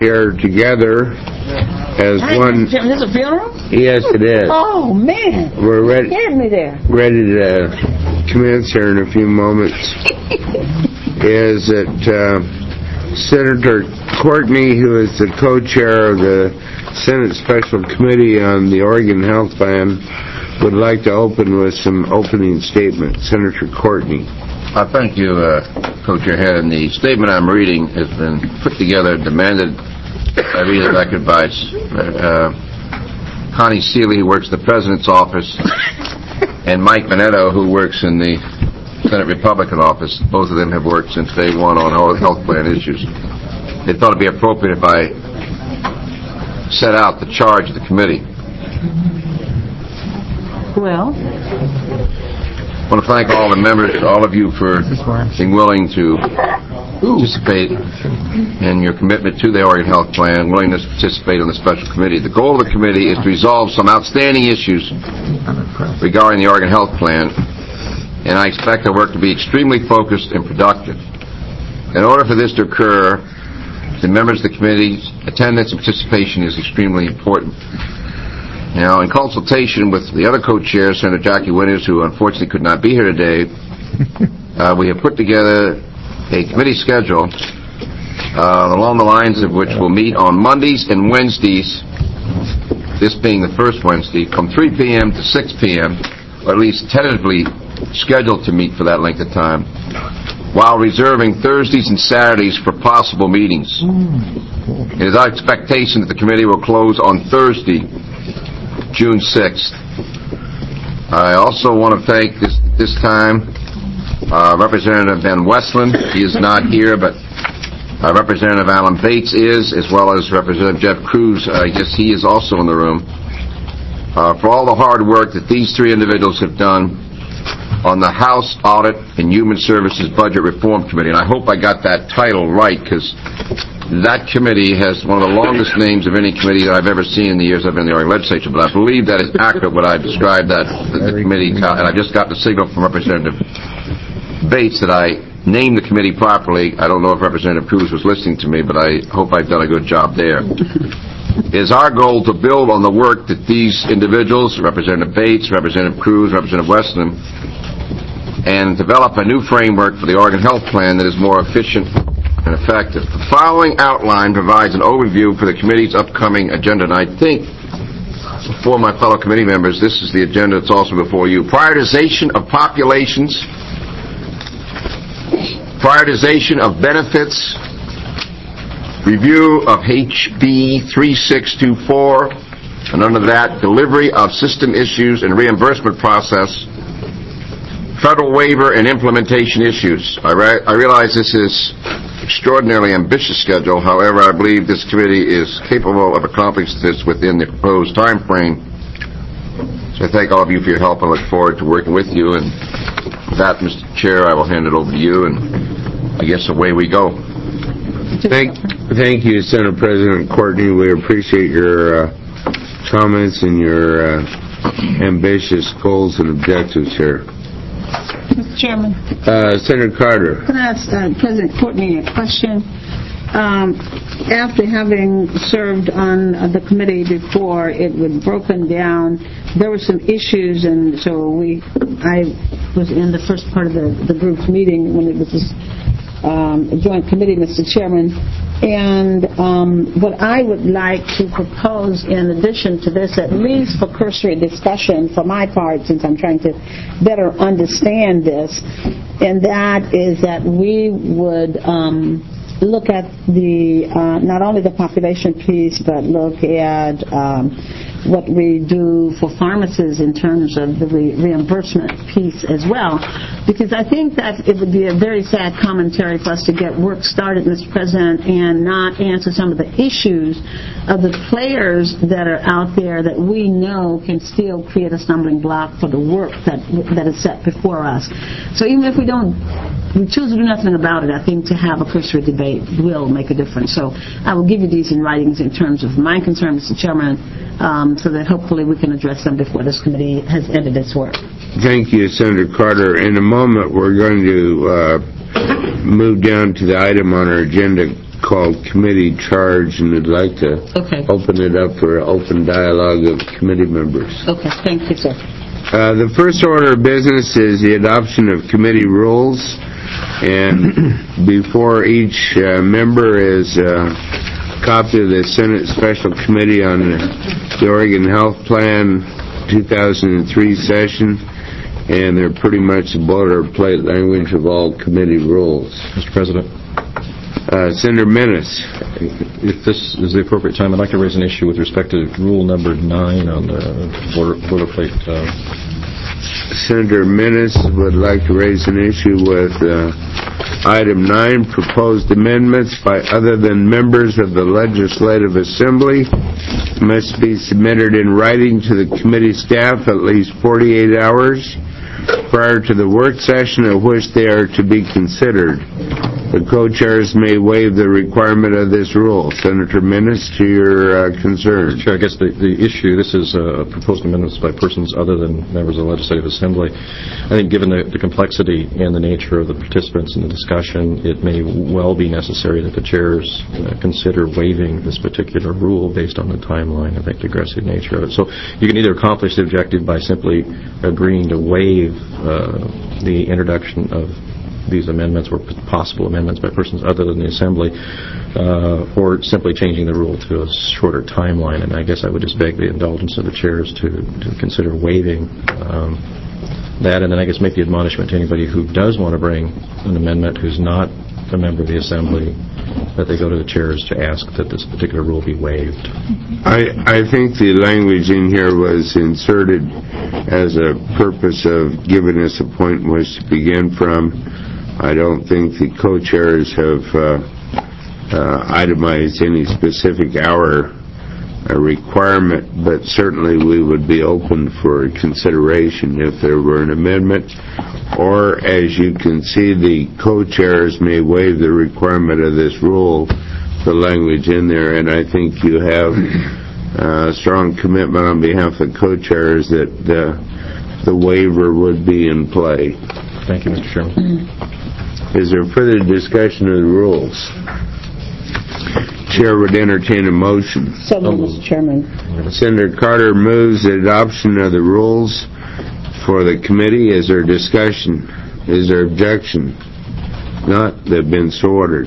here together as one. Is this a funeral? Yes, it is. Oh, man. We're ready. Get me there. Ready to commence here in a few moments. Is that Senator Courtney, who is the co-chair of the Senate Special Committee on the Oregon Health Plan, would like to open with some opening statements. Senator Courtney. Thank you, Co-Chair Head. And the statement I'm reading has been put together, demanded, I read the record by Connie Seeley, who works in the President's office, and Mike Minetto, who works in the Senate Republican office. Both of them have worked since day one on all health plan issues. They thought it would be appropriate if I set out the charge of the committee. Well, I want to thank all the members, all of you, for being willing to participate in your commitment to the Oregon Health Plan, willingness to participate on the special committee. The goal of the committee is to resolve some outstanding issues regarding the Oregon Health Plan, and I expect our work to be extremely focused and productive. In order for this to occur, the members of the committee's attendance and participation is extremely important. Now, in consultation with the other co-chairs, Senator Jackie Winters, who unfortunately could not be here today, we have put together a committee schedule along the lines of which we'll meet on Mondays and Wednesdays, this being the first Wednesday, from 3 p.m. to 6 p.m., or at least tentatively scheduled to meet for that length of time, while reserving Thursdays and Saturdays for possible meetings. It is our expectation that the committee will close on Thursday, June 6th. I also want to thank this time Representative Ben Westland. He is not here, but Representative Alan Bates is, as well as Representative Jeff Cruz. I guess he is also in the room. For all the hard work that these three individuals have done on the House Audit and Human Services Budget Reform Committee. And I hope I got that title right, because that committee has one of the longest names of any committee that I've ever seen in the years I've been in the Oregon Legislature, but I believe that is accurate when I describe the committee, and I just got the signal from Representative Bates that I named the committee properly. I don't know if Representative Cruz was listening to me, but I hope I've done a good job there. It is our goal to build on the work that these individuals, Representative Bates, Representative Cruz, Representative Weston, and develop a new framework for the Oregon Health Plan that is more efficient and effective. The following outline provides an overview for the committee's upcoming agenda, and I think, for my fellow committee members, this is the agenda that's also before you. Prioritization of populations, prioritization of benefits, review of HB 3624, and under that, delivery of system issues and reimbursement process, federal waiver and implementation issues. I realize this is extraordinarily ambitious schedule. However, I believe this committee is capable of accomplishing this within the proposed time frame. So I thank all of you for your help. I look forward to working with you. And with that, Mr. Chair, I will hand it over to you, and I guess away we go. Thank you, Senate President Courtney. We appreciate your comments and your ambitious goals and objectives here. Mr. Chairman. Senator Carter. Can I ask President Courtney a question? After having served on the committee before, it was broken down. There were some issues, and so I was in the first part of the group's meeting when it was a joint committee, Mr. Chairman. And what I would like to propose in addition to this, at least for cursory discussion for my part, since I'm trying to better understand this, and that is that we would look at the not only the population piece, but look at what we do for pharmacists in terms of the reimbursement piece as well, because I think that it would be a very sad commentary for us to get work started, Mr. President, and not answer some of the issues of the players that are out there that we know can still create a stumbling block for the work that is set before us. So even if we choose to do nothing about it, I think to have a cursory debate will make a difference. So I will give you these in writings in terms of my concern, Mr. Chairman, so that hopefully we can address them before this committee has ended its work. Thank you, Senator Carter. In a moment, we're going to move down to the item on our agenda called committee charge, and I'd like to Okay. open it up for open dialogue of committee members. Okay, thank you, sir. The first order of business is the adoption of committee rules, and before each member is a copy of the Senate Special Committee on the Oregon Health Plan 2003 session, and they're pretty much the boilerplate language of all committee rules. Mr. President, Senator Menace. if this is the appropriate time, I'd like to raise an issue with respect to rule number 9 on the boilerplate. Senator Menace would like to raise an issue with item 9, proposed amendments by other than members of the Legislative Assembly must be submitted in writing to the committee staff at least 48 hours prior to the work session at which they are to be considered. The co-chairs may waive the requirement of this rule. Senator Menace, to your concern. Chair, I guess the issue, this is proposed amendments by persons other than members of the Legislative Assembly. I think given the complexity and the nature of the participants in the discussion, it may well be necessary that the chairs consider waiving this particular rule based on the timeline of the aggressive nature of it. So you can either accomplish the objective by simply agreeing to waive the introduction of these amendments or possible amendments by persons other than the Assembly, or simply changing the rule to a shorter timeline. And I guess I would just beg the indulgence of the chairs to consider waiving that, and then I guess make the admonishment to anybody who does want to bring an amendment who's not a member of the Assembly, that they go to the chairs to ask that this particular rule be waived. I think the language in here was inserted as a purpose of giving us a point in which to begin from. I don't think the co-chairs have itemized any specific hour requirement, but certainly we would be open for consideration if there were an amendment, or as you can see, the co-chairs may waive the requirement of this rule, the language in there, and I think you have a strong commitment on behalf of the co-chairs that the waiver would be in play. Thank you, Mr. Chairman. Is there further discussion of the rules? Chair would entertain a motion. So, Mr. Chairman. Senator Carter moves the adoption of the rules for the committee. Is there discussion? Is there objection? Not. They've been so ordered.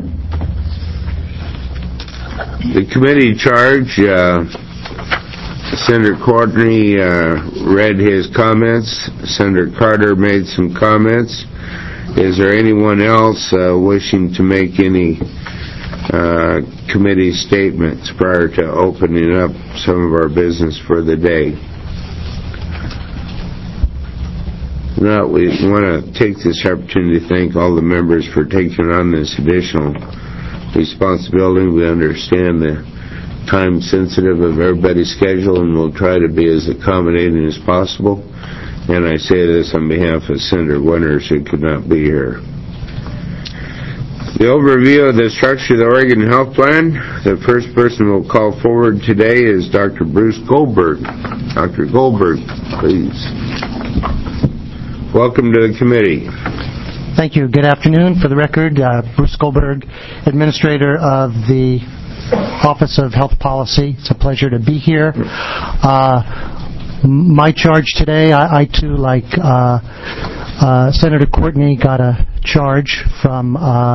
The committee charge, Senator Courtney read his comments. Senator Carter made some comments. Is there anyone else wishing to make any committee statements prior to opening up some of our business for the day? No, we want to take this opportunity to thank all the members for taking on this additional responsibility. We understand the time sensitive of everybody's schedule, and we'll try to be as accommodating as possible. And I say this on behalf of Senator Winters, who could not be here. The overview of the structure of the Oregon Health Plan. The first person we'll call forward today is Dr. Bruce Goldberg. Dr. Goldberg, please. Welcome to the committee. Thank you. Good afternoon. For the record, Bruce Goldberg, Administrator of the Office of Health Policy. It's a pleasure to be here. My charge today, I too, like Senator Courtney, got a charge from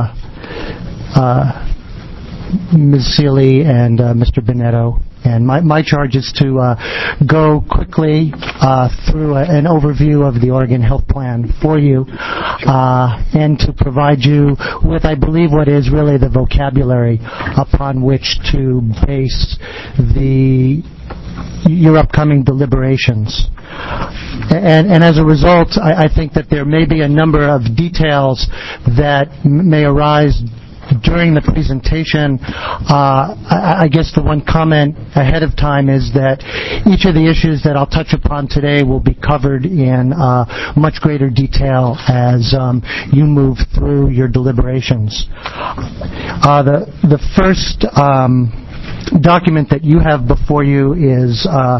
Ms. Seeley and Mr. Bonetto. And my charge is to go quickly through an overview of the Oregon Health Plan for you and to provide you with, I believe, what is really the vocabulary upon which to base your upcoming deliberations. And as a result, I think that there may be a number of details that may arise during the presentation. I guess the one comment ahead of time is that each of the issues that I'll touch upon today will be covered in much greater detail as you move through your deliberations. The first document that you have before you is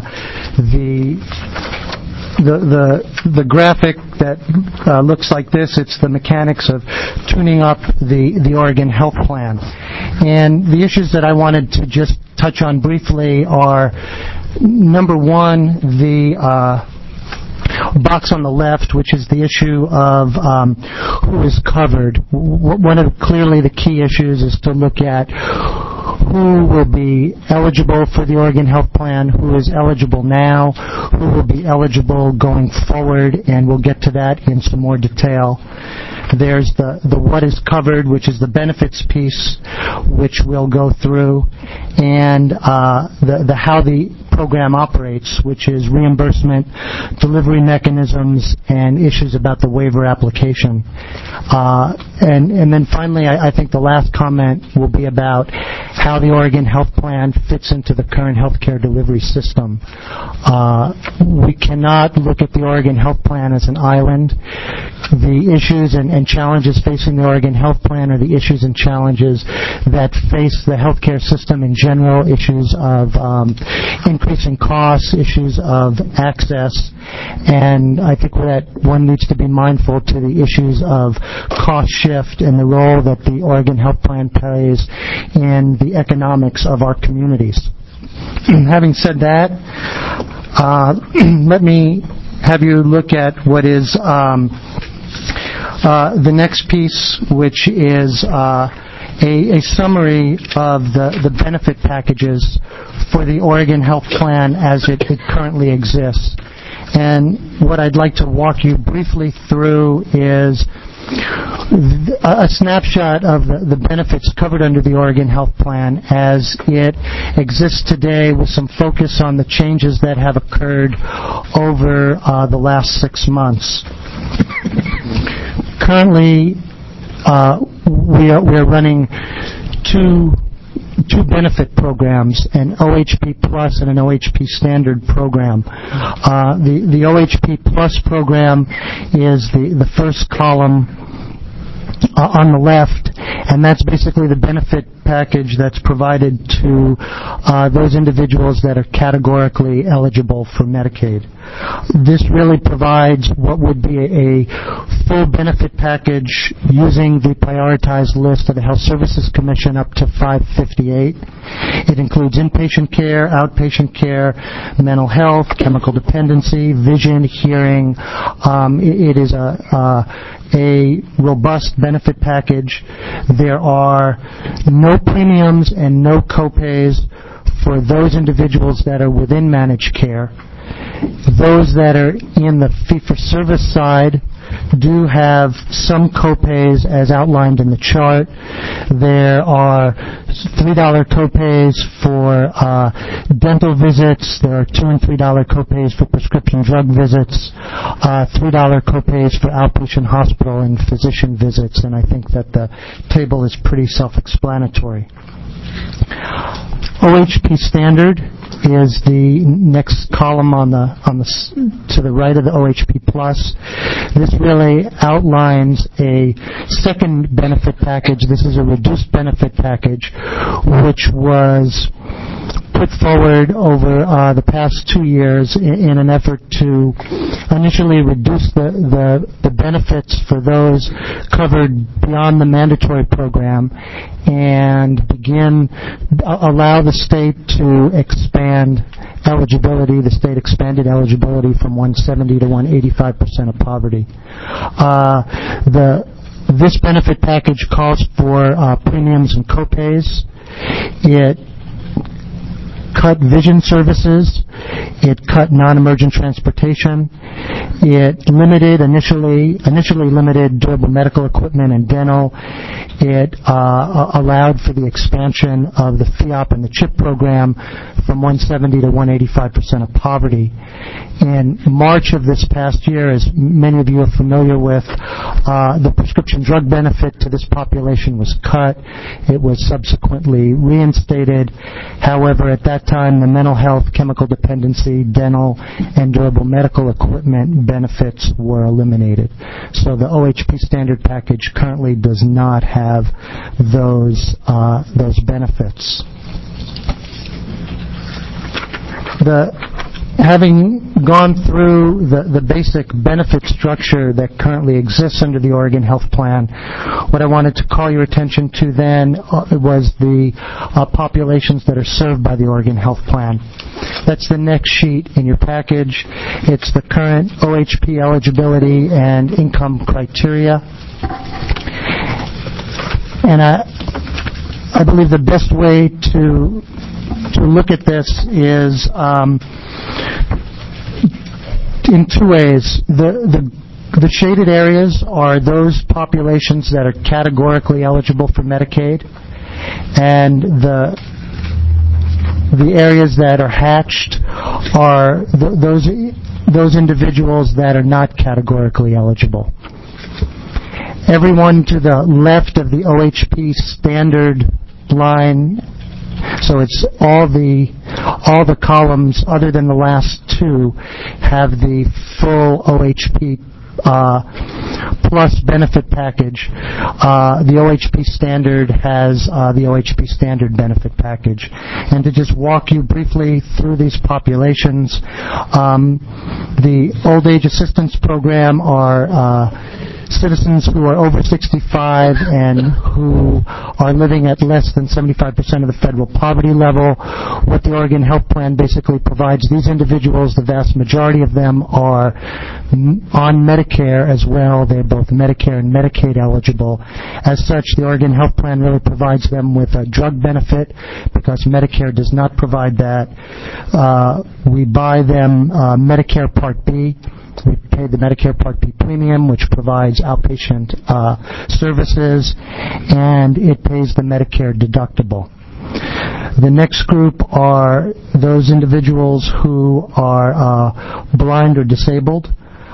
the graphic that looks like this. It's the mechanics of tuning up the Oregon Health Plan. And the issues that I wanted to just touch on briefly are, number one, the box on the left, which is the issue of who is covered. One of clearly the key issues is to look at who will be eligible for the Oregon Health Plan, who is eligible now, who will be eligible going forward, and we'll get to that in some more detail. There's the what is covered, which is the benefits piece, which we'll go through, and the how the program operates, which is reimbursement, delivery mechanisms, and issues about the waiver application. And then finally, I think the last comment will be about how the Oregon Health Plan fits into the current healthcare delivery system. We cannot look at the Oregon Health Plan as an island. The issues and challenges facing the Oregon Health Plan are the issues and challenges that face the healthcare system in general, issues of increasing costs, issues of access, and I think that one needs to be mindful to the issues of cost shift and the role that the Oregon Health Plan plays in the economics of our communities. Having said that, let me have you look at what is the next piece, which is a summary of the benefit packages for the Oregon Health Plan as it currently exists. And what I'd like to walk you briefly through is a snapshot of the benefits covered under the Oregon Health Plan as it exists today, with some focus on the changes that have occurred over the last 6 months. Currently, we are running two benefit programs, an OHP Plus and an OHP Standard program. The OHP Plus program is the first column on the left, and that's basically the benefit package that's provided to those individuals that are categorically eligible for Medicaid. This really provides what would be a full benefit package using the prioritized list of the Health Services Commission up to 558. It includes inpatient care, outpatient care, mental health, chemical dependency, vision, hearing. It is a robust benefit package. There are no premiums and no copays for those individuals that are within managed care. Those that are in the fee-for-service side do have some copays as outlined in the chart. There are $3 copays for dental visits. There are $2 and $3 copays for prescription drug visits, $3 copays for outpatient hospital and physician visits, and I think that the table is pretty self-explanatory. OHP Standard is the next column to the right of the OHP Plus. This really outlines a second benefit package. This is a reduced benefit package, which was put forward over the past 2 years in an effort to initially reduce the benefits for those covered beyond the mandatory program and allow the state to expand eligibility. The state expanded eligibility from 170 to 185% of poverty. This benefit package calls for premiums and copays. It cut vision services. It cut non-emergent transportation. It initially limited durable medical equipment and dental. It allowed for the expansion of the FIOP and the CHIP program from 170 to 185% of poverty. In March of this past year, as many of you are familiar with, the prescription drug benefit to this population was cut. It was subsequently reinstated. However, at that time, the mental health, chemical dependency, dental, and durable medical equipment benefits were eliminated. So the OHP Standard package currently does not have those benefits. having gone through the basic benefit structure that currently exists under the Oregon Health Plan, what I wanted to call your attention to then was the populations that are served by the Oregon Health Plan. That's the next sheet in your package. It's the current OHP eligibility and income criteria. And I believe the best way to look at this is in two ways. The shaded areas are those populations that are categorically eligible for Medicaid, and the areas that are hatched are those individuals that are not categorically eligible. Everyone to the left of the OHP standard line, so it's all the columns other than the last two have the full OHP plus benefit package. The OHP standard has the OHP standard benefit package. And to just walk you briefly through these populations, the Old Age Assistance Program are citizens who are over 65 and who are living at less than 75% of the federal poverty level. What the Oregon Health Plan basically provides these individuals, the vast majority of them are on Medicare as well. They're both Medicare and Medicaid eligible. As such, the Oregon Health Plan really provides them with a drug benefit because Medicare does not provide that. We buy them Medicare Part B. We pay the Medicare Part B premium, which provides outpatient services, and it pays the Medicare deductible. The next group are those individuals who are blind or disabled,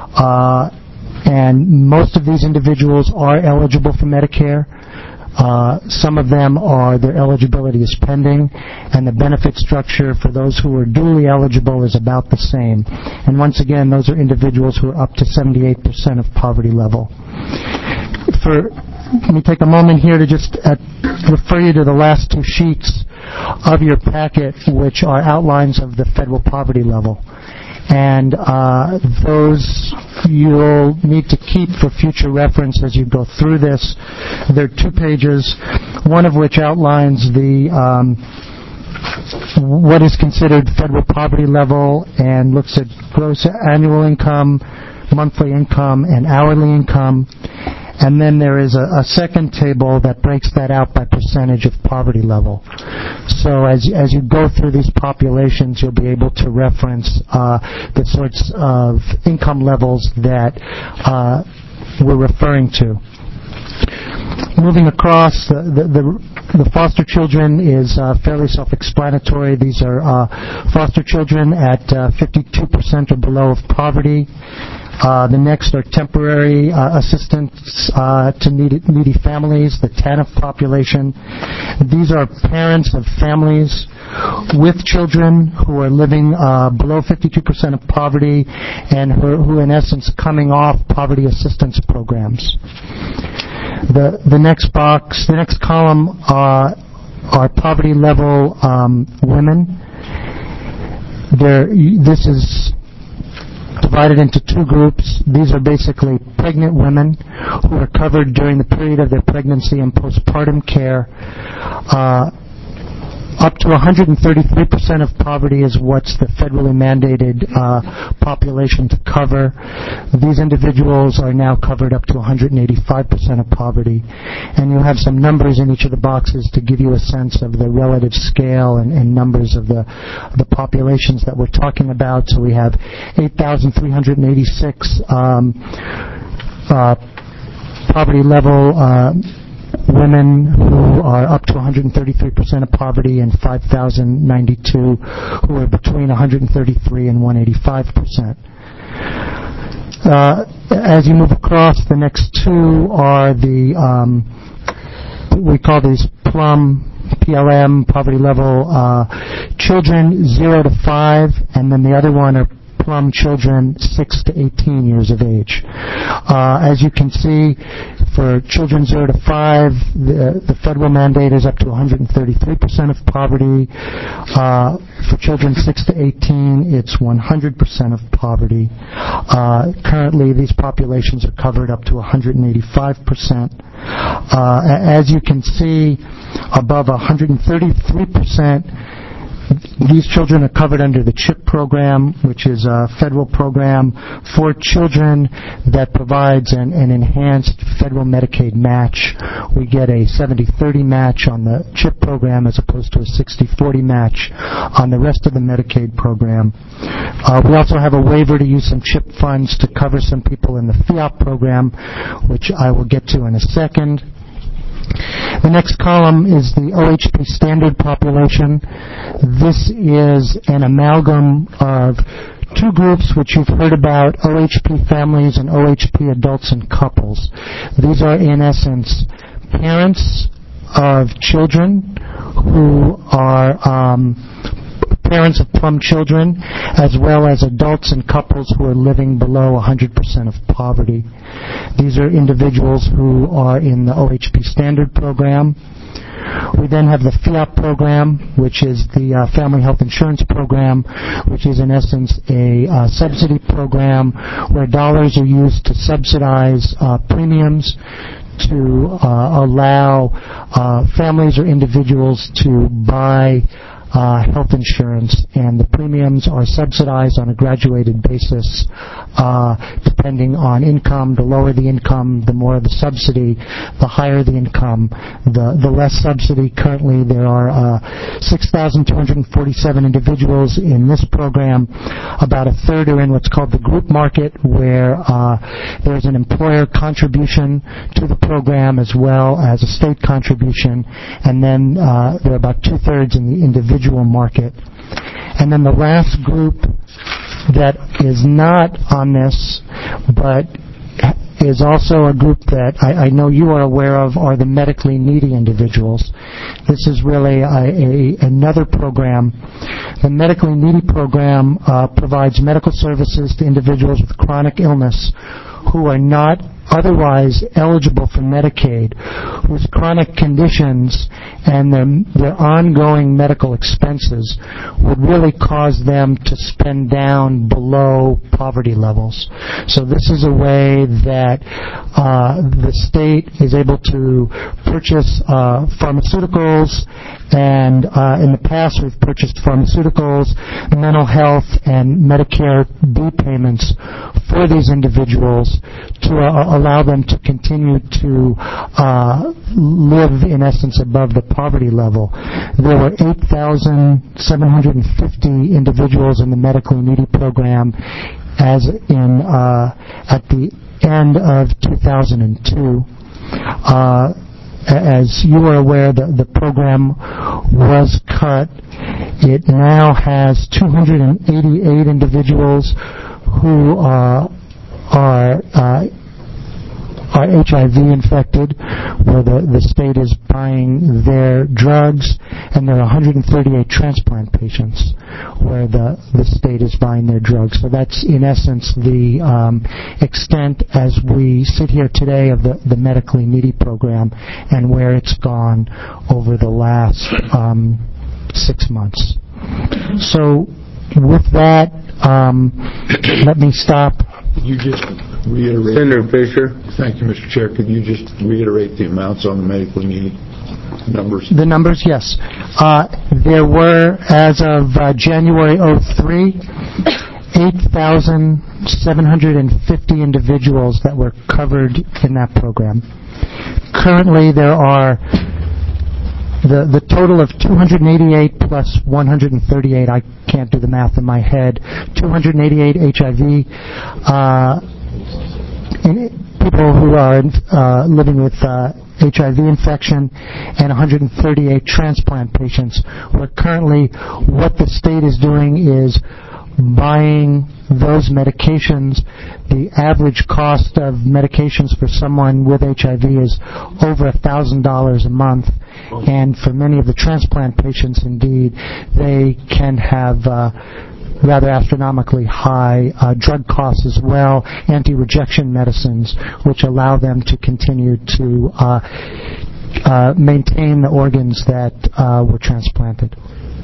and most of these individuals are eligible for Medicare. Some of them their eligibility is pending, and the benefit structure for those who are duly eligible is about the same. And once again, those are individuals who are up to 78% of poverty level. Let me take a moment here to just refer you to the last two sheets of your packet, which are outlines of the federal poverty level. And those you'll need to keep for future reference as you go through this. There are 2 pages, one of which outlines what is considered federal poverty level and looks at gross annual income, monthly income, and hourly income. And then there is a second table that breaks that out by percentage of poverty level. So as you go through these populations, you'll be able to reference the sorts of income levels that we're referring to. Moving across, the foster children is fairly self-explanatory. These are foster children at 52% or below of poverty. The next are temporary assistance to needy families, the TANF population. These are parents of families with children who are living below 52% of poverty and who in essence coming off poverty assistance programs. The next column are poverty level women. This is divided into 2 groups. These are basically pregnant women who are covered during the period of their pregnancy and postpartum care. Up to 133% of poverty is what's the federally mandated population to cover. These individuals are now covered up to 185% of poverty. And you have some numbers in each of the boxes to give you a sense of the relative scale and numbers of the populations that we're talking about. So we have 8,386 poverty level women who are up to 133% of poverty and 5,092 who are between 133 and 185%. As you move across, the next 2 are we call these PLM, poverty level children 0 to 5, and then the other one are plum children 6 to 18 years of age. As you can see, for children 0 to 5, the federal mandate is up to 133% of poverty. For children 6 to 18, it's 100% of poverty. Currently, these populations are covered up to 185%. As you can see, above 133%, these children are covered under the CHIP program, which is a federal program for children that provides an enhanced federal Medicaid match. We get a 70-30 match on the CHIP program as opposed to a 60-40 match on the rest of the Medicaid program. We also have a waiver to use some CHIP funds to cover some people in the FIOP program, which I will get to in a second. The next column is the OHP standard population. This is an amalgam of two groups which you've heard about, OHP families and OHP adults and couples. These are, in essence, parents of children who are parents of plum children, as well as adults and couples who are living below 100% of poverty. These are individuals who are in the OHP standard program. We then have the FIOP program, which is the Family Health Insurance Program, which is in essence a subsidy program where dollars are used to subsidize premiums to allow families or individuals to buy health insurance, and the premiums are subsidized on a graduated basis depending on income. The lower the income, the more the subsidy. The higher the income, the less subsidy. Currently, there are 6,247 individuals in this program. About a third are in what's called the group market, where there's an employer contribution to the program as well as a state contribution, and then there are about two-thirds in the individual market. And then the last group that is not on this, but is also a group that I know you are aware of, are the medically needy individuals. This is really another program. The medically needy program provides medical services to individuals with chronic illness who are not otherwise eligible for Medicaid, whose chronic conditions and their ongoing medical expenses would really cause them to spend down below poverty levels. So this is a way that the state is able to purchase pharmaceuticals, and in the past we've purchased pharmaceuticals, mental health, and Medicare B payments for these individuals to allow them to continue to live, in essence, above the poverty level. There were 8,750 individuals in the medically needy program as in at the end of 2002. As you are aware, the program was cut. It now has 288 individuals who are HIV infected, where the state is buying their drugs, and there are 138 transplant patients where the state is buying their drugs. So that's, in essence, the extent as we sit here today of the medically needy program and where it's gone over the last 6 months. So with that, let me stop. Could you just reiterate? Senator Fisher. Thank you, Mr. Chair. Could you just reiterate the amounts on the medically needy numbers? The numbers, yes. There were, as of January 03, 8,750 individuals that were covered in that program. Currently, there are the total of 288 plus 138, I can't do the math in my head, 288 HIV people who are living with HIV infection, and 138 transplant patients who are currently, what the state is doing is buying those medications. The average cost of medications for someone with HIV is over $1,000 a month, and for many of the transplant patients, indeed, they can have rather astronomically high drug costs as well, anti-rejection medicines, which allow them to continue to maintain the organs that were transplanted.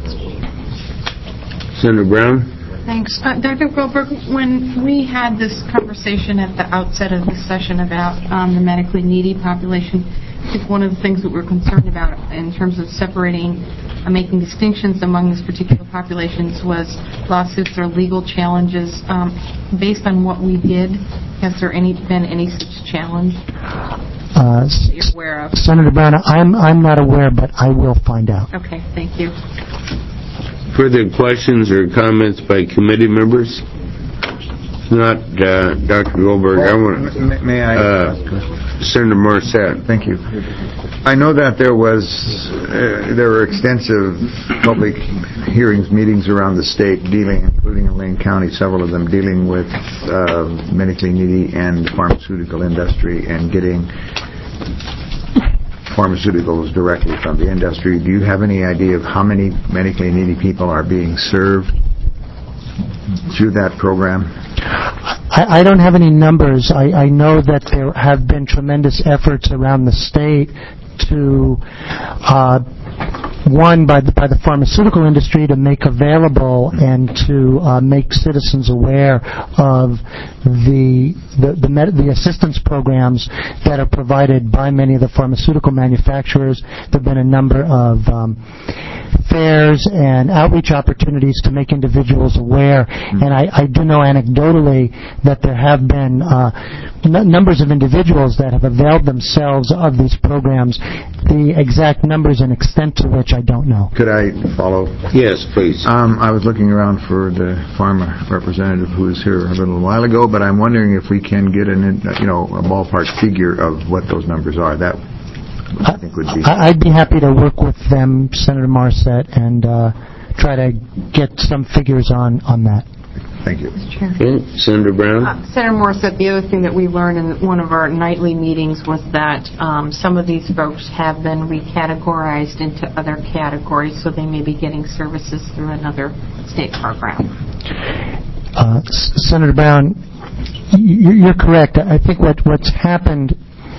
Senator Brown? Thanks. Dr. Goldberg, when we had this conversation at the outset of this session about the medically needy population, I think one of the things that we're concerned about in terms of separating, making distinctions among this particular populations was lawsuits or legal challenges. Based on what we did, has there been any such challenge that you're aware of? Senator Brown, I'm not aware, but I will find out. Okay, thank you. Further questions or comments by committee members? If not, Dr. Goldberg, I want May I? Senator Morissette. Thank you. I know that there were extensive public hearings, meetings around the state including in Lane County, several of them dealing with medically needy and the pharmaceutical industry and getting pharmaceuticals directly from the industry. Do you have any idea of how many medically needy people are being served through that program? I don't have any numbers. I know that there have been tremendous efforts around the state to one by the pharmaceutical industry to make available and to make citizens aware of the assistance programs that are provided by many of the pharmaceutical manufacturers. There have been a number of fairs and outreach opportunities to make individuals aware, and I do know anecdotally that there have been numbers of individuals that have availed themselves of these programs. The exact numbers and extent to which I don't know. Could I follow? Yes, please. I was looking around for the pharma representative who was here a little while ago, but I'm wondering if we can get a ballpark figure of what those numbers are. That I think would be. I'd be happy to work with them, Senator Morissette, and try to get some figures on that. Thank you. Okay. Senator Brown? Senator Morissette, the other thing that we learned in one of our nightly meetings was that some of these folks have been recategorized into other categories, so they may be getting services through another state program. Senator Brown, you're correct. I think what's happened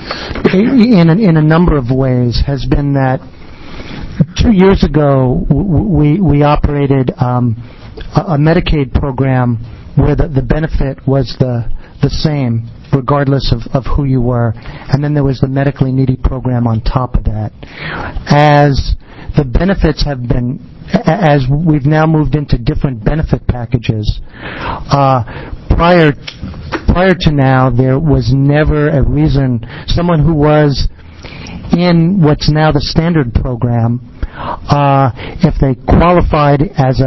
in a number of ways has been that 2 years ago we operated a Medicaid program where the benefit was the same regardless of who you were, and then there was the medically needy program on top of that. As the benefits have been, as we've now moved into different benefit packages, prior to now there was never a reason someone who was in what's now the standard program, if they qualified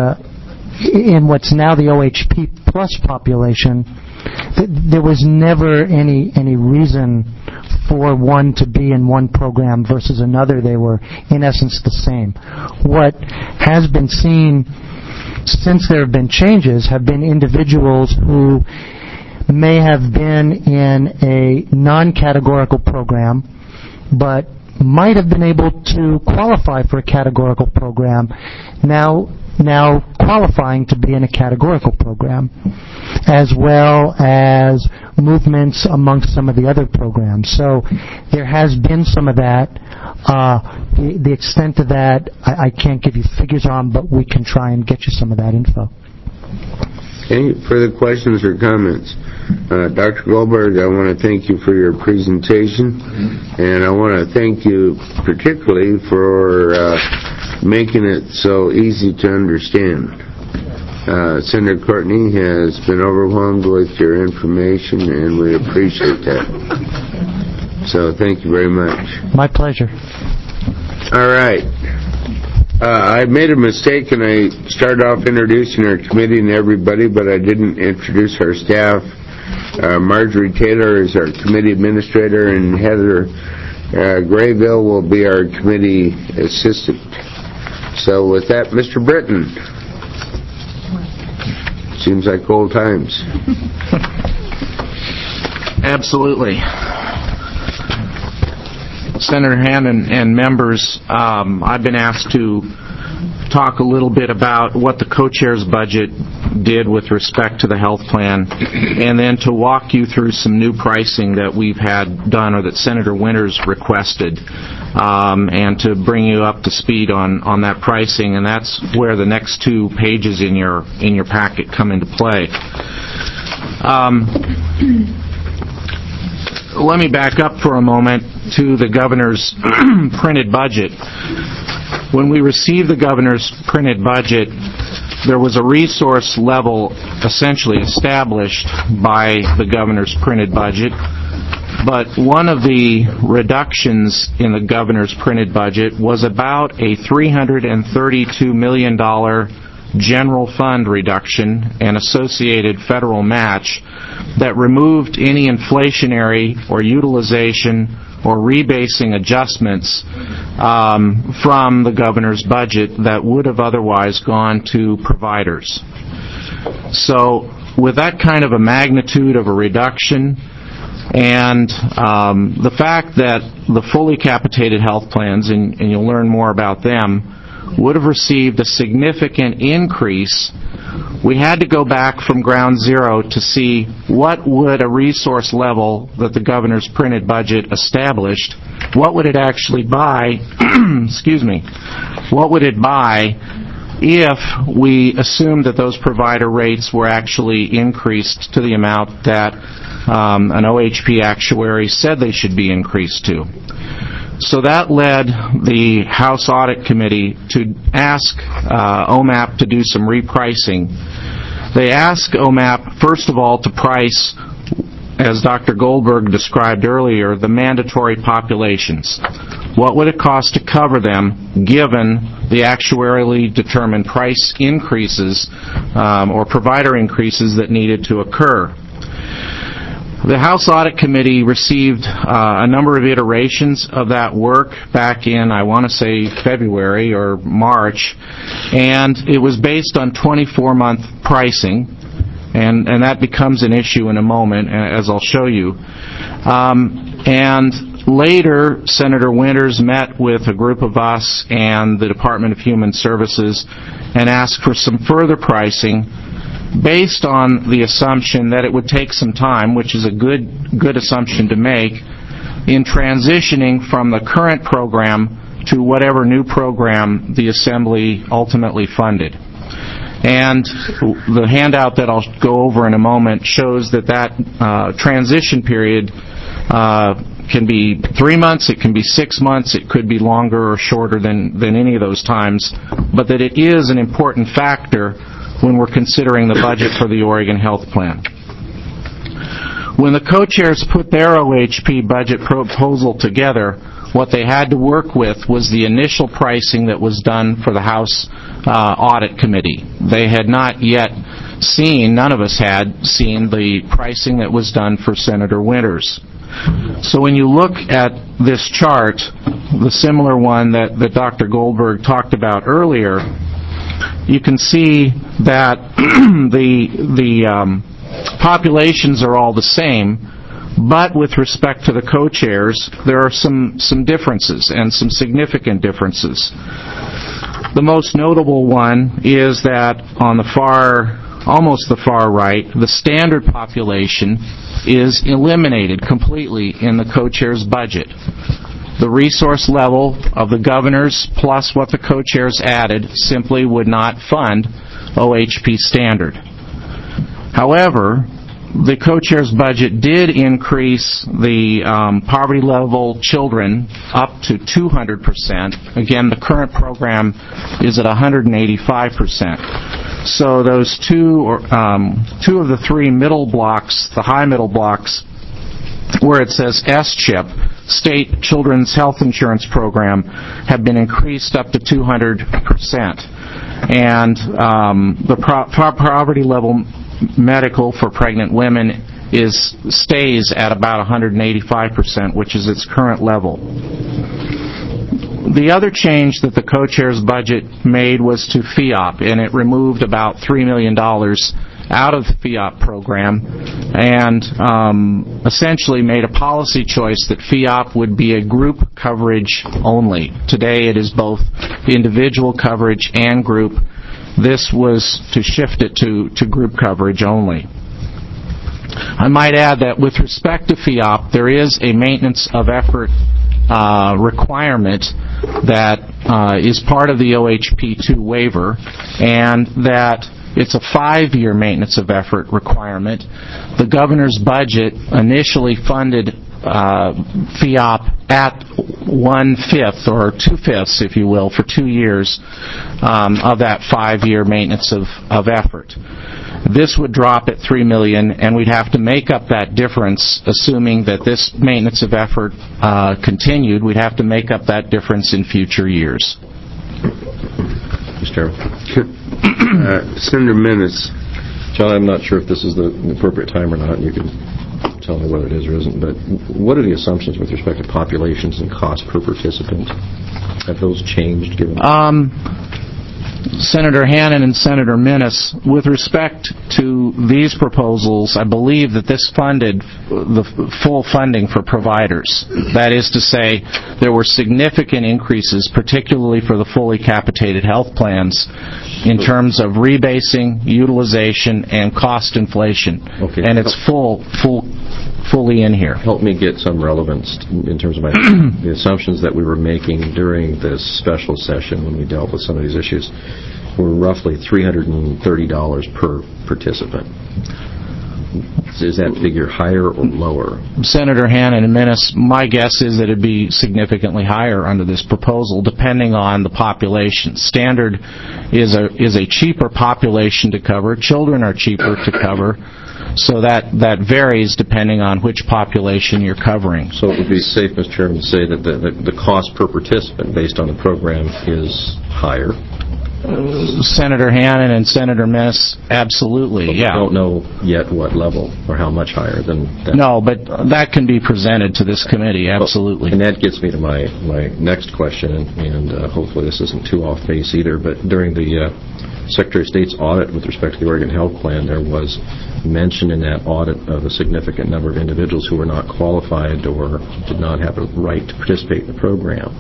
in what's now the OHP plus population, there was never any reason for one to be in one program versus another. They were, in essence, the same. What has been seen since there have been changes have been individuals who may have been in a non-categorical program, but might have been able to qualify for a categorical program, now qualifying to be in a categorical program, as well as movements amongst some of the other programs. So there has been some of that. The extent of that, I can't give you figures on, but we can try and get you some of that info. Any further questions or comments? Dr. Goldberg, I want to thank you for your presentation, and I want to thank you particularly for making it so easy to understand. Senator Courtney has been overwhelmed with your information, and we appreciate that. So thank you very much. My pleasure. All right. I made a mistake, and I started off introducing our committee and everybody, but I didn't introduce our staff. Marjorie Taylor is our committee administrator, and Heather Grayville will be our committee assistant. So with that, Mr. Britton. Seems like old times. Absolutely. Senator Hannan and members, I've been asked to talk a little bit about what the co-chair's budget did with respect to the health plan, and then to walk you through some new pricing that we've had done or that Senator Winters requested, and to bring you up to speed on that pricing, and that's where the next 2 pages in your packet come into play. Let me back up for a moment to the governor's printed budget. When we received the governor's printed budget, there was a resource level essentially established by the governor's printed budget, but one of the reductions in the governor's printed budget was about a $332 million general fund reduction and associated federal match that removed any inflationary or utilization or rebasing adjustments from the governor's budget that would have otherwise gone to providers. So with that kind of a magnitude of a reduction, and the fact that the fully capitated health plans, and you'll learn more about them, would have received a significant increase, we had to go back from ground zero to see what would a resource level that the governor's printed budget established, what would it actually buy, excuse me, what would it buy if we assumed that those provider rates were actually increased to the amount that an OHP actuary said they should be increased to. So that led the House Audit Committee to ask OMAP to do some repricing. They asked OMAP, first of all, to price, as Dr. Goldberg described earlier, the mandatory populations. What would it cost to cover them given the actuarially determined price increases or provider increases that needed to occur? The House Audit Committee received a number of iterations of that work back in, I want to say, February or March, and it was based on 24-month pricing, and that becomes an issue in a moment, as I'll show you. And later, Senator Winters met with a group of us and the Department of Human Services and asked for some further pricing based on the assumption that it would take some time, which is a good assumption to make, in transitioning from the current program to whatever new program the Assembly ultimately funded. And the handout that I'll go over in a moment shows that transition period can be 3 months, it can be 6 months, it could be longer or shorter than any of those times, but that it is an important factor when we're considering the budget for the Oregon Health Plan. When the co-chairs put their OHP budget proposal together, what they had to work with was the initial pricing that was done for the House Audit Committee. They had not yet seen, none of us had seen, the pricing that was done for Senator Winters. So when you look at this chart, the similar one that Dr. Goldberg talked about earlier, you can see that the populations are all the same, but with respect to the co-chairs, there are some differences, and some significant differences. The most notable one is that on almost the far right, the standard population is eliminated completely in the co-chair's budget. The resource level of the governors plus what the co-chairs added simply would not fund OHP standard. However, the co-chair's budget did increase the poverty level children up to 200%. Again, the current program is at 185%. So those two of the three middle blocks, the high middle blocks, where it says SCHIP, State Children's Health Insurance Program, have been increased up to 200%. And the poverty level medical for pregnant women stays at about 185%, which is its current level. The other change that the co-chair's budget made was to FEOP, and it removed about $3 million out of the FEOP program and essentially made a policy choice that FEOP would be a group coverage only. Today it is both individual coverage and group, this was to shift it to group coverage only. I might add that with respect to FEOP, there is a maintenance of effort requirement that is part of the OHP2 waiver, and that it's a 5-year maintenance of effort requirement. The governor's budget initially funded FEOP at 1/5 or 2/5, if you will, for 2 years of that 5-year maintenance of effort. This would drop at $3 million, and we'd have to make up that difference, assuming that this maintenance of effort continued. We'd have to make up that difference in future years. Mr. Chairman. Senator Menace. John, I'm not sure if this is the appropriate time or not. You can tell me whether it is or isn't, but what are the assumptions with respect to populations and cost per participant? Have those changed given... Senator Hannan and Senator Menace, with respect to these proposals, I believe that this funded the full funding for providers. That is to say, there were significant increases, particularly for the fully capitated health plans, in terms of rebasing, utilization, and cost inflation. Okay. And it's fully in here. Help me get some relevance in terms of the assumptions that we were making during this special session when we dealt with some of these issues were roughly $330 per participant. Is that figure higher or lower? Senator Hannan and Menace, my guess is that it'd be significantly higher under this proposal, depending on the population. Standard is a cheaper population to cover. Children are cheaper to cover. So that varies depending on which population you're covering. So it would be safe, Mr. Chairman, to say that the cost per participant based on the program is higher? Senator Hannan and Senator Menace, absolutely, yeah. We don't know yet what level or how much higher than that. No, but that can be presented to this committee, absolutely. And that gets me to my next question, and hopefully this isn't too off base either, but during the Secretary of State's audit with respect to the Oregon Health Plan, there was mention in that audit of a significant number of individuals who were not qualified or did not have a right to participate in the program.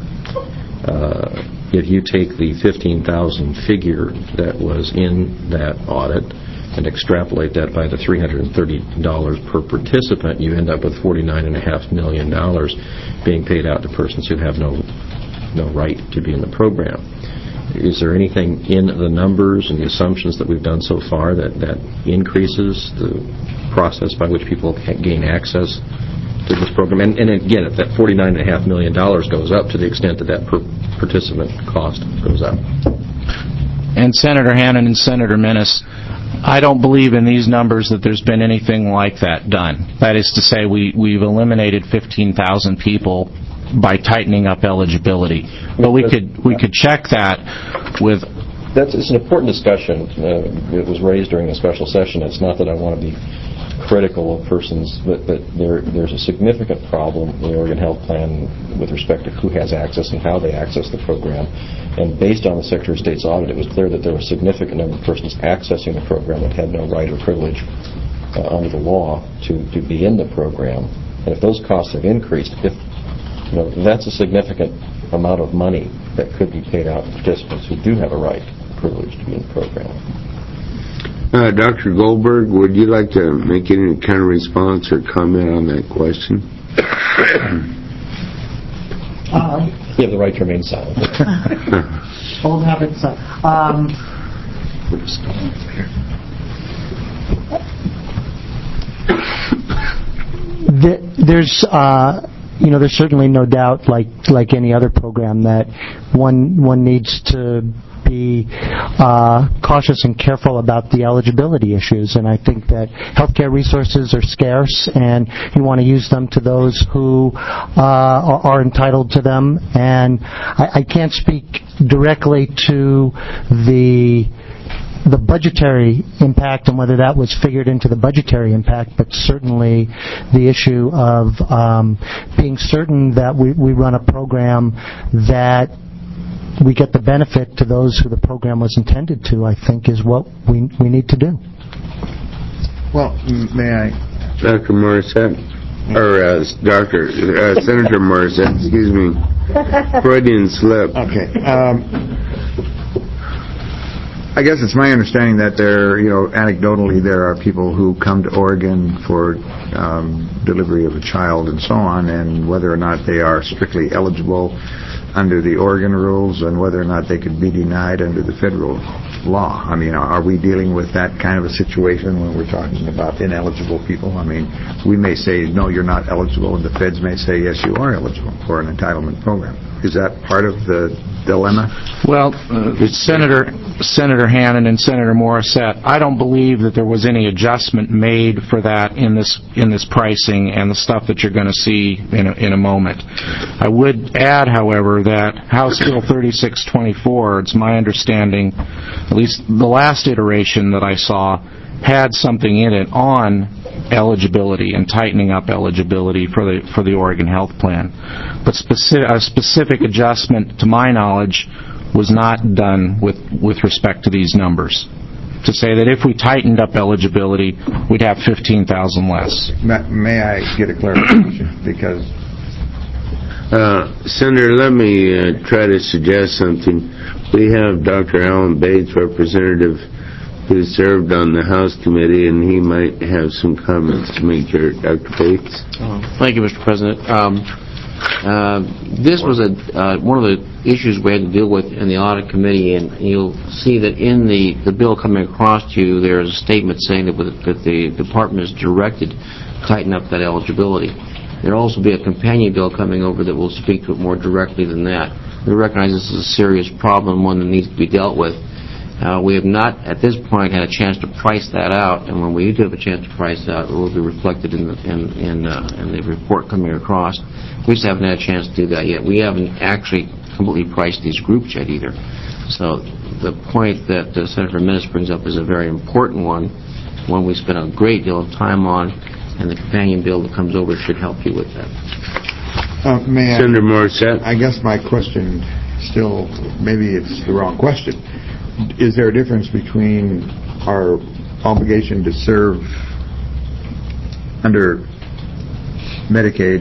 If you take the 15,000 figure that was in that audit and extrapolate that by the $330 per participant, you end up with $49.5 million being paid out to persons who have no right to be in the program. Is there anything in the numbers and the assumptions that we've done so far that increases the process by which people gain access to this program? And again, if that $49.5 million goes up to the extent that per participant cost goes up. And Senator Hannan and Senator Menace, I don't believe in these numbers that there's been anything like that done. That is to say, we've eliminated 15,000 people by tightening up eligibility. But we could check that with... It's an important discussion. It was raised during the special session. It's not that I want to be critical of persons, but there's a significant problem in the Oregon Health Plan with respect to who has access and how they access the program. And based on the Secretary of State's audit, it was clear that there were a significant number of persons accessing the program that had no right or privilege under the law to be in the program. And if those costs have increased, that's a significant amount of money that could be paid out to participants who do have a right or privilege to be in the program. Dr. Goldberg, would you like to make any kind of response or comment on that question? You have the right to remain silent. Old habits. There's certainly no doubt, like any other program, that one needs to be cautious and careful about the eligibility issues. And I think that healthcare resources are scarce, and you want to use them to those who are entitled to them. And I can't speak directly to the budgetary impact and whether that was figured into the budgetary impact, but certainly the issue of being certain that we run a program that we get the benefit to those who the program was intended to, I think, is what we need to do. Well, may I? Dr. Morissette, or Senator Morissette, excuse me. Freudian slip. Okay. I guess it's my understanding that anecdotally there are people who come to Oregon for delivery of a child and so on, and whether or not they are strictly eligible under the Oregon rules and whether or not they could be denied under the federal law. I mean, are we dealing with that kind of a situation when we're talking about ineligible people? I mean, we may say, no, you're not eligible, and the feds may say, yes, you are eligible for an entitlement program. Is that part of the dilemma? Well, Senator Hannan and Senator Morissette, I don't believe that there was any adjustment made for that in this pricing and the stuff that you're going to see in a moment. I would add, however, that House Bill 3624, it's my understanding, at least the last iteration that I saw, had something in it on eligibility and tightening up eligibility for the Oregon Health Plan. But a specific adjustment, to my knowledge, was not done with respect to these numbers. To say that if we tightened up eligibility, we'd have 15,000 less. May I get a clarification? Because Senator, let me try to suggest something. We have Dr. Alan Bates, representative, who served on the House Committee, and he might have some comments to make here. Dr. Bates? Thank you, Mr. President. This was one of the issues we had to deal with in the Audit Committee, and you'll see that in the bill coming across to you, there's a statement saying that the Department is directed to tighten up that eligibility. There will also be a companion bill coming over that will speak to it more directly than that. We recognize this is a serious problem, one that needs to be dealt with. We have not, at this point, had a chance to price that out, and when we do have a chance to price that out, it will be reflected in the report coming across. We just haven't had a chance to do that yet. We haven't actually completely priced these groups yet either. So the point that Senator Minnis brings up is a very important one we spent a great deal of time on, and the companion bill that comes over should help you with that. Senator Morissette? I guess my question still, maybe it's the wrong question. Is there a difference between our obligation to serve under Medicaid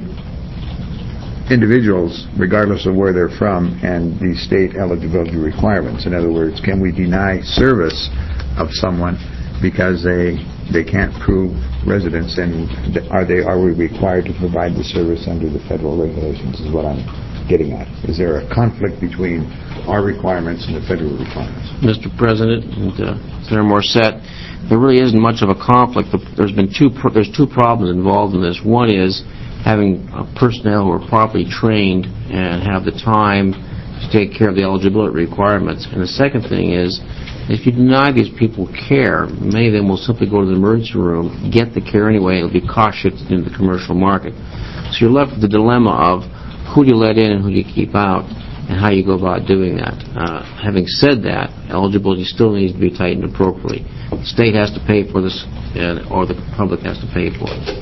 individuals, regardless of where they're from, and the state eligibility requirements? In other words, can we deny service of someone because they can't prove residence, and are we required to provide the service under the federal regulations, is what I'm getting at. Is there a conflict between our requirements and the federal requirements? Mr. President and Senator Morissette, there really isn't much of a conflict. There's two problems involved in this. One is having personnel who are properly trained and have the time to take care of the eligibility requirements. And the second thing is, if you deny these people care, many of them will simply go to the emergency room, get the care anyway, and it'll be cost shifted into the commercial market. So you're left with the dilemma of who do you let in and who do you keep out, and how you go about doing that. Having said that, eligibility still needs to be tightened appropriately. The state has to pay for this, or the public has to pay for it.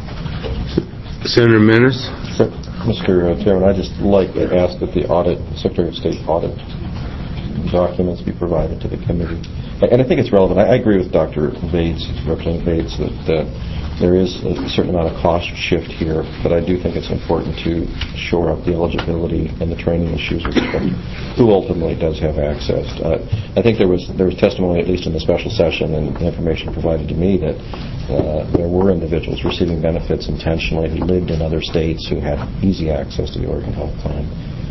Senator Minnis? Mr. Chairman, I'd just like to ask that the Secretary of State audit documents be provided to the committee. And I think it's relevant. I agree with Dr. Bates, Representative Bates, that there is a certain amount of cost shift here, but I do think it's important to shore up the eligibility and the training issues with who ultimately does have access. I think there was testimony, at least in the special session, and information provided to me that there were individuals receiving benefits intentionally who lived in other states who had easy access to the Oregon Health Plan,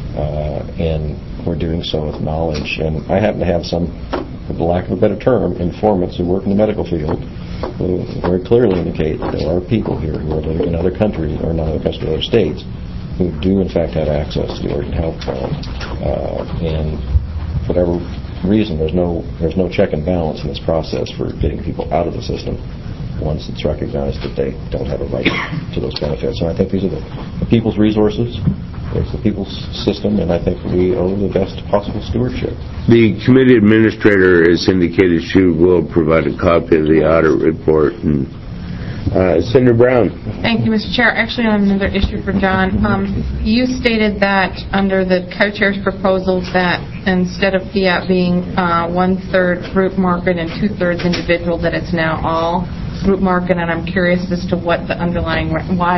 and were doing so with knowledge. And I happen to have some, for the lack of a better term, informants who work in the medical field who very clearly indicate that there are people here who are living in other countries, or not other states, who do in fact have access to the Oregon Health Plan. And for whatever reason, there's no check and balance in this process for getting people out of the system once it's recognized that they don't have a right to those benefits. And I think these are the people's resources. It's the people's system, and I think we owe the best possible stewardship. The committee administrator has indicated she will provide a copy of the audit report. And Senator Brown. Thank you, Mr. Chair. Actually, on another issue for John, you stated that under the co-chair's proposals that instead of FIAT being 1/3 group market and 2/3 individual, that it's now all group market, and I'm curious as to what the underlying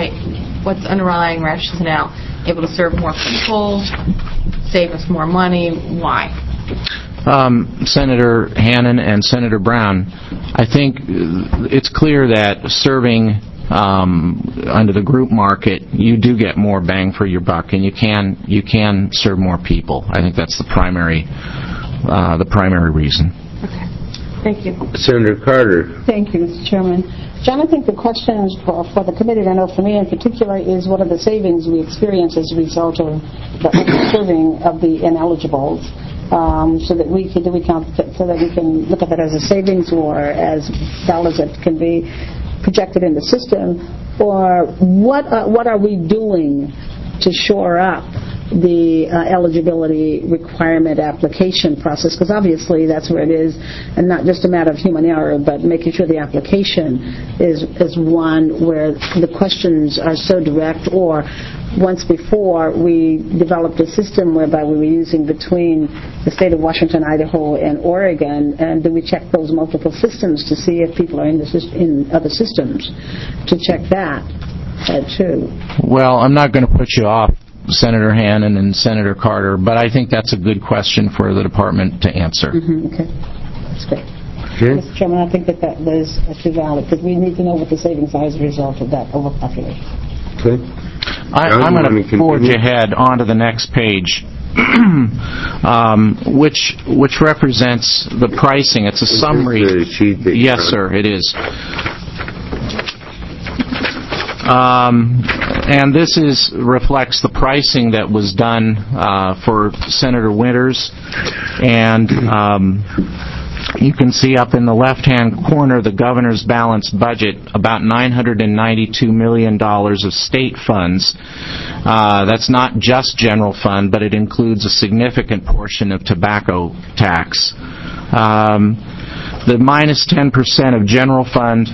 rationale. Able to serve more people, save us more money. Why? Senator Hannan and Senator Brown, I think it's clear that serving under the group market, you do get more bang for your buck, and you can serve more people. I think that's the primary reason. Okay. Thank you. Senator Carter. Thank you, Mr. Chairman. John, I think the question for the committee, and I know for me in particular, is what are the savings we experience as a result of the serving of the ineligibles, so that we can look at that as a savings or as dollars that can be projected in the system, or what are we doing to shore up the eligibility requirement application process, because obviously that's where it is, and not just a matter of human error, but making sure the application is one where the questions are so direct. Or once before we developed a system whereby we were using between the state of Washington, Idaho, and Oregon, and do we check those multiple systems to see if people are in other systems, to check that too? Well, I'm not going to put you off, Senator Hannan and Senator Carter, but I think that's a good question for the department to answer. Okay, that's great. Okay. Mr. Chairman, I think that is too valid, because we need to know what the savings are as a result of that overpopulation. Okay. I'm going to forge ahead onto the next page, which represents the pricing. It's a summary. Is this the sheet that yes, sir, it is. And this reflects the pricing that was done for Senator Winters, and you can see up in the left-hand corner the governor's balanced budget, about $992 million of state funds. That's not just general fund, but it includes a significant portion of tobacco tax. The minus 10% of general fund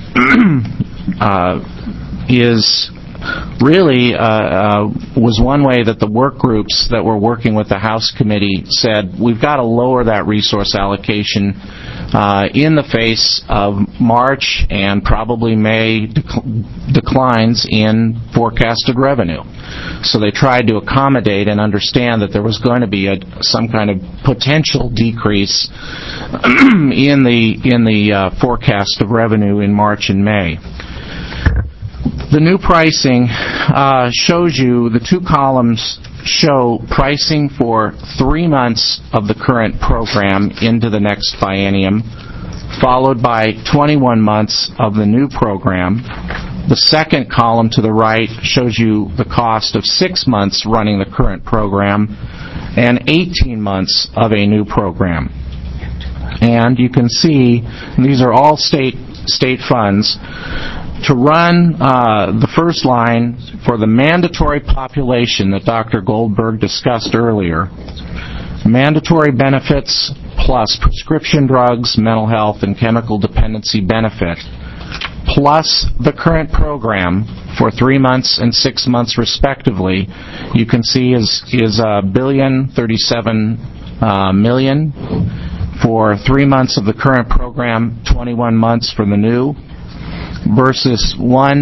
is really was one way that the work groups that were working with the House committee said we've got to lower that resource allocation in the face of March and probably May declines in forecasted revenue. So they tried to accommodate and understand that there was going to be some kind of potential decrease in the forecast of revenue in March and May. The new pricing shows you, the two columns show pricing for 3 months of the current program into the next biennium, followed by 21 months of the new program. The second column to the right shows you the cost of 6 months running the current program and 18 months of a new program. And you can see these are all state funds. To run the first line for the mandatory population that Dr. Goldberg discussed earlier, mandatory benefits plus prescription drugs, mental health, and chemical dependency benefit, plus the current program for 3 months and 6 months respectively, you can see is $1,037 million for 3 months of the current program, 21 months for the new, versus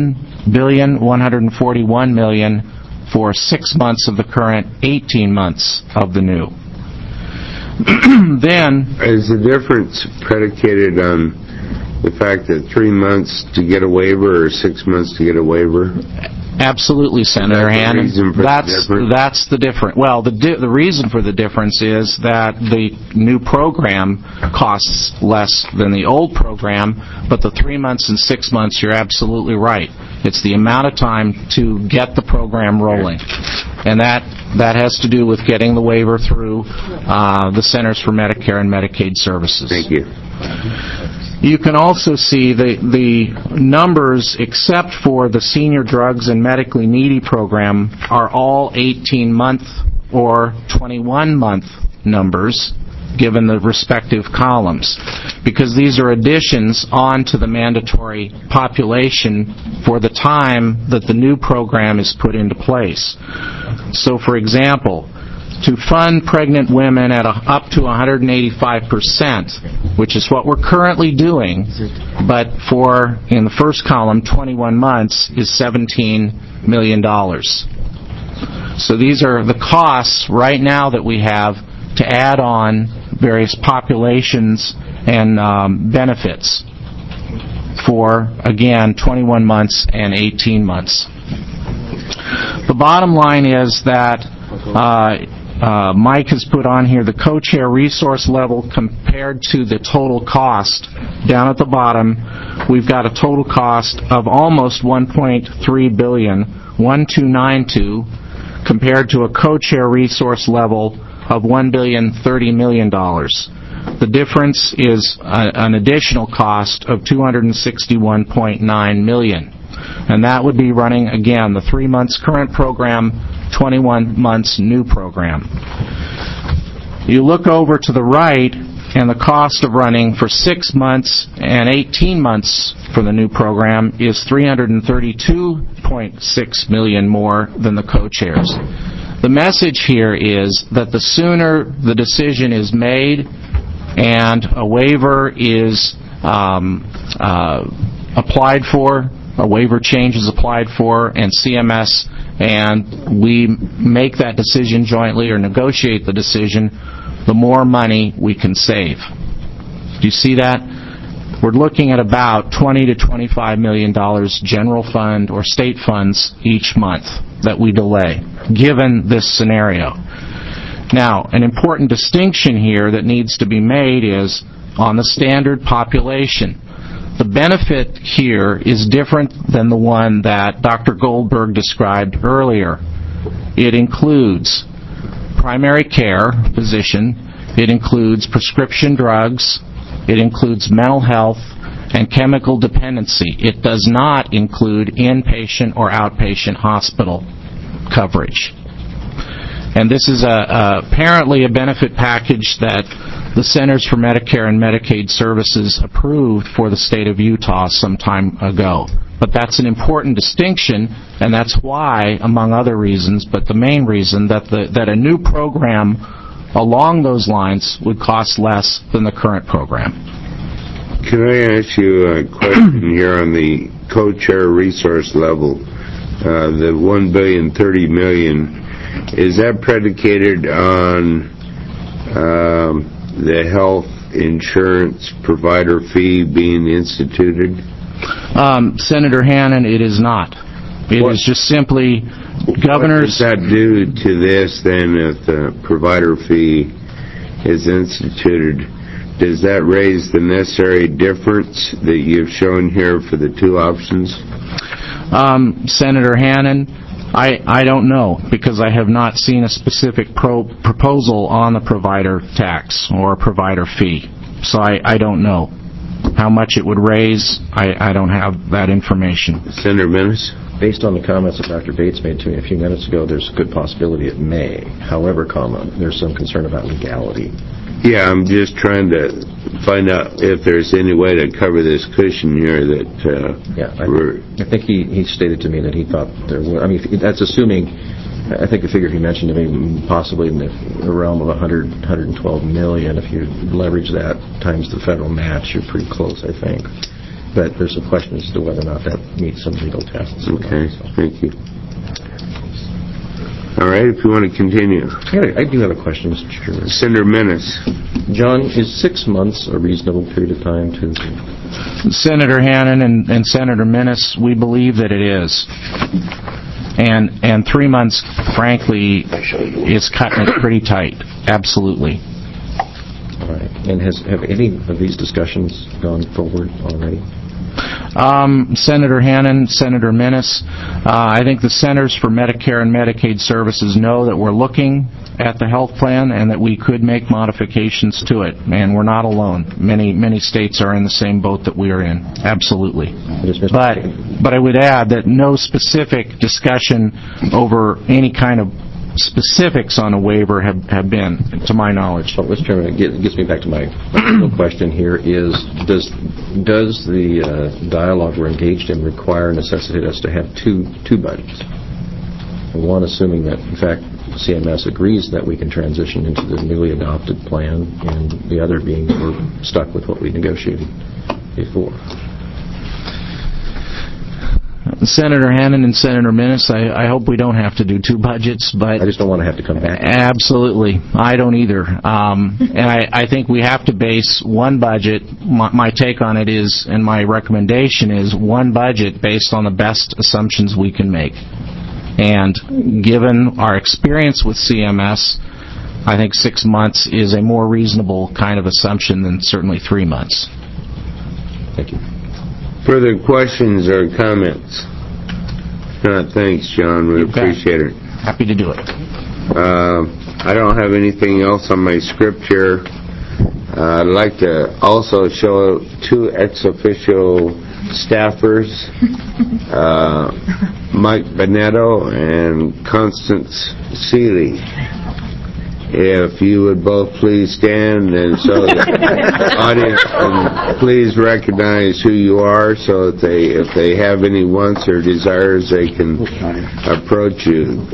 $1,141 million for 6 months of the current, 18 months of the new. Then, is the difference predicated on the fact that 3 months to get a waiver or 6 months to get a waiver? Absolutely, Senator Hannan. That's the difference. Well, the reason for the difference is that the new program costs less than the old program, but the 3 months and 6 months, you're absolutely right. It's the amount of time to get the program rolling. And that has to do with getting the waiver through the Centers for Medicare and Medicaid Services. Thank you. You can also see the numbers, except for the senior drugs and medically needy program, are all 18-month or 21-month numbers, given the respective columns, because these are additions onto the mandatory population for the time that the new program is put into place. So, for example, to fund pregnant women at up to 185%, which is what we're currently doing, but for, in the first column, 21 months, is $17 million. So these are the costs right now that we have to add on various populations and benefits for, again, 21 months and 18 months. The bottom line is that Mike has put on here the co-chair resource level compared to the total cost. Down at the bottom, we've got a total cost of almost $1.3 billion, 1292, compared to a co-chair resource level of $1,030 million. The difference is an additional cost of $261.9 million. And that would be running, again, the 3 months current program, 21 months new program. You look over to the right, and the cost of running for 6 months and 18 months for the new program is $332.6 million more than the co-chairs. The message here is that the sooner the decision is made and a waiver is applied for, a waiver change is applied for, and CMS and we make that decision jointly or negotiate the decision, the more money we can save. Do you see that? We're looking at about $20 to $25 million general fund or state funds each month that we delay, given this scenario. Now, an important distinction here that needs to be made is on the standard population. The benefit here is different than the one that Dr. Goldberg described earlier. It includes primary care physician, it includes prescription drugs, it includes mental health and chemical dependency. It does not include inpatient or outpatient hospital coverage. And this is apparently a benefit package that the Centers for Medicare and Medicaid Services approved for the state of Utah some time ago. But that's an important distinction, and that's why, among other reasons, but the main reason, that a new program along those lines would cost less than the current program. Can I ask you a question here on the co-chair resource level? The $1,030 million, is that predicated on the health insurance provider fee being instituted? Senator Hannon, it is not. It is just simply governors... What does that do to this, then, if the provider fee is instituted? Does that raise the necessary difference that you've shown here for the two options? Senator Hannon, I don't know, because I have not seen a specific proposal on the provider tax or provider fee. So I don't know how much it would raise. I don't have that information. Senator Menace? Based on the comments that Dr. Bates made to me a few minutes ago, there's a good possibility it may. However, there's some concern about legality. Yeah, I'm just trying to find out if there's any way to cover this cushion here that... I think he stated to me that he thought there were... I mean, that's assuming... I think the figure he mentioned to me, possibly in the realm of $112 million. If you leverage that times the federal match, you're pretty close, I think. But there's a question as to whether or not that meets some legal tests. Okay, thank you. All right, if you want to continue. I do have a question, Mr. Chairman. Senator Menace. John, is 6 months a reasonable period of time to... Senator Hannon and Senator Menace, we believe that it is. And 3 months, frankly, is cutting it pretty tight. Absolutely. All right. And have any of these discussions gone forward already? Senator Hannon, Senator Menace, I think the Centers for Medicare and Medicaid Services know that we're looking at the health plan and that we could make modifications to it. And we're not alone. Many states are in the same boat that we are in. Absolutely. But I would add that no specific discussion over any kind of specifics on a waiver have been, to my knowledge. Well, Mr. Chairman, it gets me back to my question here is, does the dialogue we're engaged in require, necessitate us to have two budgets? One, assuming that, in fact, CMS agrees that we can transition into the newly adopted plan, and the other being we're stuck with what we negotiated before. Senator Hannan and Senator Minnis, I hope we don't have to do two budgets, but... I just don't want to have to come back. Absolutely. I don't either. And I think we have to base one budget. My take on it is, and my recommendation is, one budget based on the best assumptions we can make. And given our experience with CMS, I think 6 months is a more reasonable kind of assumption than certainly 3 months. Thank you. Further questions or comments? Thanks, John. We appreciate it. Happy to do it. I don't have anything else on my script here. I'd like to also show 2 ex officio staffers, Mike Bonetto and Constance Seeley. If you would both please stand, and so the audience can please recognize who you are, so that if they have any wants or desires, they can approach you.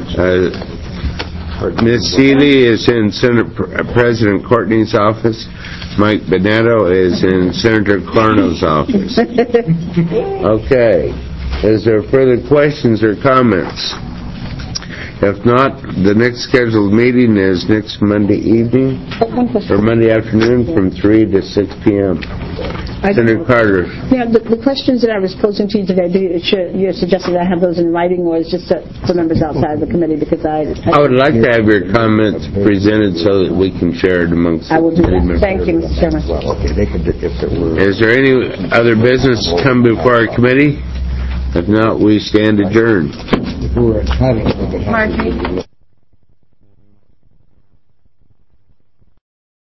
Ms. Seeley is in Senate President Courtney's office. Mike Bonetto is in Senator Clarno's office. Okay. Is there further questions or comments? If not, the next scheduled meeting is next Monday evening, or Monday afternoon from 3 to 6 p.m. Senator Carter. Yeah, the questions that I was posing to you today, you're suggesting I have those in writing, or is just for members outside the committee? Because I would like to have your comments presented so that we can share it amongst I will do that. members. Thank you, Mr. Chairman. Okay, they could, if there were... Is there any other business to come before our committee? If not, we stand adjourned. Margie?